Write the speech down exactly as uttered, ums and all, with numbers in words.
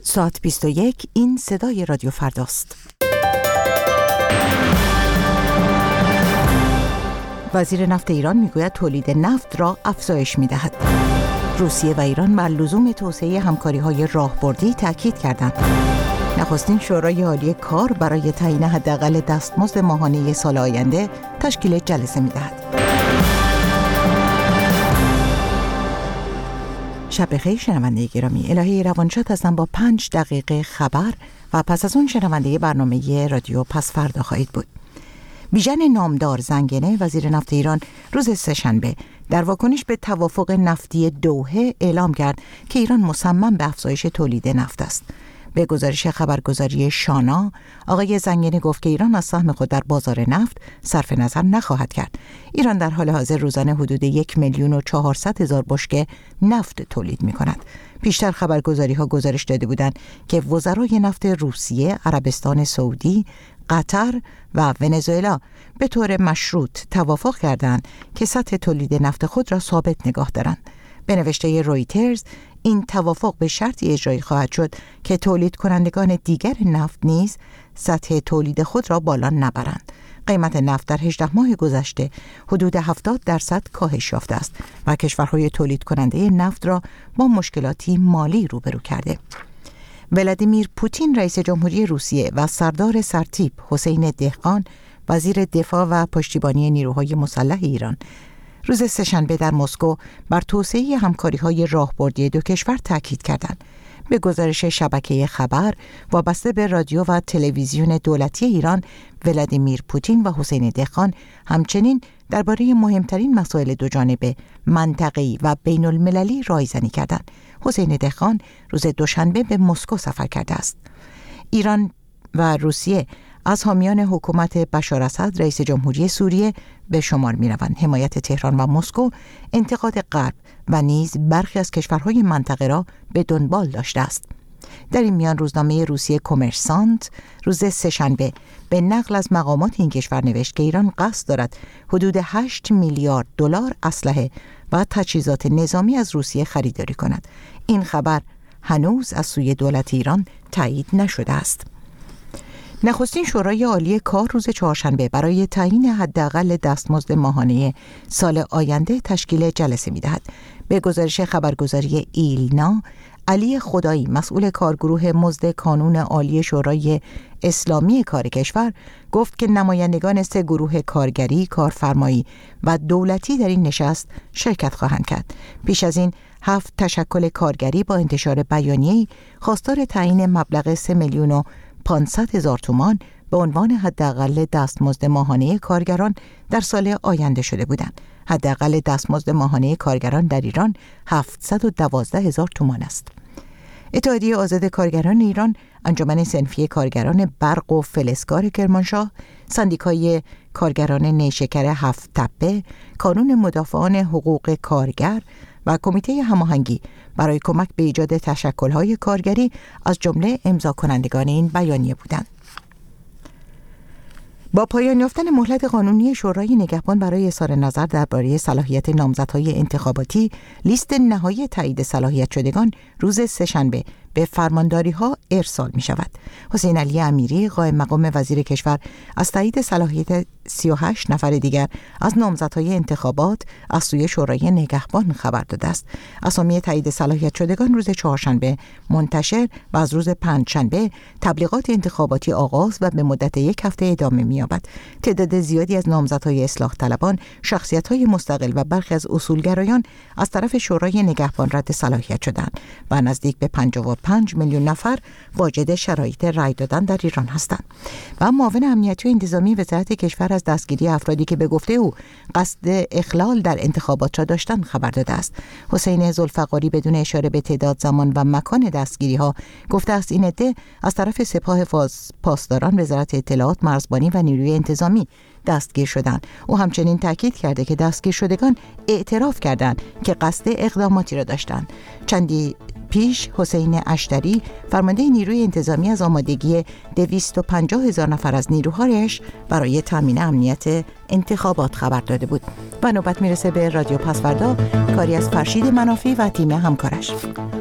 ساعت بیست و یک، این صدای رادیو فرداست. وزیر نفت ایران میگوید تولید نفت را افزایش میدهد. روسیه و ایران بر لزوم توسعه همکاری‌های راهبردی تاکید کردند. نخستین شورای عالی کار برای تعیین حداقل دستمزد ماهانه سال آینده تشکیل جلسه می‌دهد. شب بخیر شنونده گرامی، الهی روانشاد هستم با پنج دقیقه خبر و پس از اون شنونده برنامه رادیو پس فردا خواهید بود. بیژن نامدار زنگنه وزیر نفت ایران روز سه‌شنبه در واکنش به توافق نفتی دوحه اعلام کرد که ایران مصمم به افزایش تولید نفت است. به گزارش خبرگزاری شانا، آقای زنگنه گفت که ایران از سهم خود در بازار نفت صرف نظر نخواهد کرد. ایران در حال حاضر روزانه حدود یک میلیون و چهارصد هزار بشکه نفت تولید می کند. پیشتر خبرگزاری ها گزارش داده بودند که وزرای نفت روسیه، عربستان سعودی، قطر و ونزوئلا به طور مشروط توافق کردند که سطح تولید نفت خود را ثابت نگاه دارند. به نوشته رویترز، این توافق به شرطی اجرایی خواهد شد که تولید کنندگان دیگر نفت نیز سطح تولید خود را بالا نبرند. قیمت نفت در هجده ماه گذشته حدود هفتاد درصد کاهش یافته است و کشورهای تولید کننده نفت را با مشکلاتی مالی روبرو کرده. ولادیمیر پوتین رئیس جمهوری روسیه و سردار سرتیپ حسین دهقان وزیر دفاع و پشتیبانی نیروهای مسلح ایران روز سه‌شنبه در مسکو بر توسعه همکاری‌های راهبردی دو کشور تاکید کردند. به گزارش شبکه خبر وابسته به رادیو و تلویزیون دولتی ایران، ولادیمیر پوتین و حسین دهقان همچنین درباره مهمترین مسائل دوجانبه، منطقه‌ای و بین‌المللی رایزنی کردند. حسین دهقان روز دوشنبه به مسکو سفر کرده است. ایران و روسیه از حامیان حکومت بشار اسد رئیس جمهوری سوریه به شمار می روند. حمایت تهران و مسکو انتقاد غرب و نیز برخی از کشورهای منطقه را به دنبال داشته است. در این میان روزنامه روسیه کمرسانت روز سه‌شنبه به نقل از مقامات این کشور نوشت که ایران قصد دارد حدود هشت میلیارد دلار اسلحه و تجهیزات نظامی از روسیه خریداری کند. این خبر هنوز از سوی دولت ایران تایید نشده است. نخستین شورای عالی کار روز چهارشنبه برای تعیین حداقل دستمزد ماهانه سال آینده تشکیل جلسه می‌دهد. به گزارش خبرگزاری ایلنا، علی خدایی مسئول کارگروه مزد کانون عالی شورای اسلامی کار کشور گفت که نمایندگان سه گروه کارگری، کارفرمایی و دولتی در این نشست شرکت خواهند کرد. پیش از این هفت تشکل کارگری با انتشار بیانیه‌ای خواستار تعیین مبلغ سه میلیون و پانصد هزار تومان به عنوان حداقل دستمزد ماهانه کارگران در سال آینده شده بودند. حداقل دستمزد ماهانه کارگران در ایران هفتصد و دوازده هزار تومان است. اتحادیه آزاد کارگران ایران، انجمن صنفی کارگران برق و فلزکار کرمانشاه، سندیکای کارگران نیشکر هفت تپه، کانون مدافعان حقوق کارگر و کمیته هماهنگی برای کمک به ایجاد تشکل‌های کارگری از جمله امضا کنندگان این بیانیه بودند. با پایان یافتن مهلت قانونی شورای نگهبان برای اظهار نظر درباره صلاحیت نامزدهای انتخاباتی، لیست نهایی تایید صلاحیت شدگان روز سه‌شنبه به فرمانداری‌ها ارسال می‌شود. حسین علی امیری قائم مقام وزیر کشور از تایید صلاحیت سی و هشت نفر دیگر از نامزدهای انتخابات از سوی شورای نگهبان خبر داده است. اسامی تایید صلاحیت شدگان روز چهارشنبه منتشر و از روز پنجشنبه تبلیغات انتخاباتی آغاز و به مدت یک هفته ادامه می‌یابد. تعداد زیادی از نامزدهای اصلاح طلبان، شخصیت‌های مستقل و برخی از اصولگرایان از طرف شورای نگهبان رد صلاحیت شدند و نزدیک به پنجاه و پنج میلیون نفر واجد شرایط رای دادن در ایران هستند. و معاون امنیتی و انتظامی وزارت کشور از دستگیری افرادی که به گفته او قصد اخلال در انتخابات را داشتند خبر داده است. حسین ذوالفقاری بدون اشاره به تعداد، زمان و مکان دستگیری ها گفته است این عده از طرف سپاه پاسداران، وزارت اطلاعات، مرزبانی و نیروی انتظامی دستگیر شدند. او همچنین تاکید کرده که دستگیر شدگان اعتراف کردند که قصد اقداماتی را داشتند. چندی پیش حسین اشتری فرمانده نیروی انتظامی از آمادگی دویست و پنجاه هزار نفر از نیروهایش برای تامین امنیت انتخابات خبر داده بود. و نوبت میرسه به رادیو پسوردا، کاری از فرشید منافی و تیم همکارش.